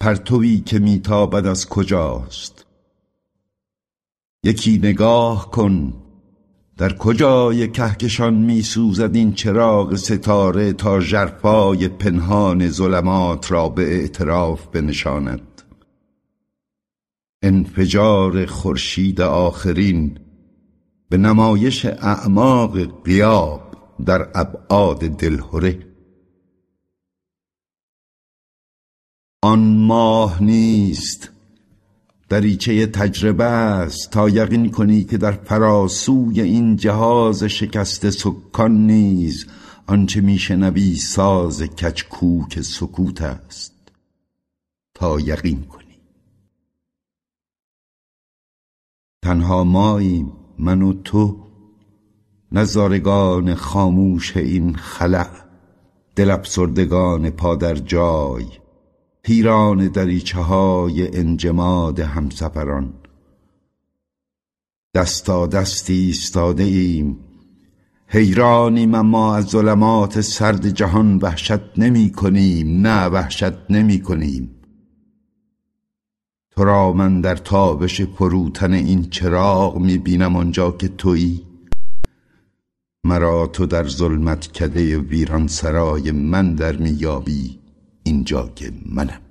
پرتویی که میتابد از کجاست؟ یکی نگاه کن در کجای کهکشان میسوزد این چراغ ستاره تا ژرفای پنهان ظلمات را به اعتراف بنشاند. انفجار خورشید آخرین به نمایش اعماق غیاب در ابعاد دلهره. آن ماه نیست، دریچه تجربه است تا یقین کنی که در فراسوی این جهاز شکست سکان نیز آنچه میشنوی ساز کچکوک سکوت است تا یقین کنی. تنها ماییم من و تو، نظارگان خاموش این خلأ، دل افسردگان پا در جای، پیران دریچه های انجماد همسفران. دستا دستی ایستاده ایم، حیرانیم اما از ظلمات سرد جهان وحشت نمی کنیم. نه، وحشت نمی کنیم. تو را من در تابش فروتن این چراغ می بینم آنجا که تویی. مرا تو در ظلمت کده ویران سرای من در می یابی، اینجا که منم.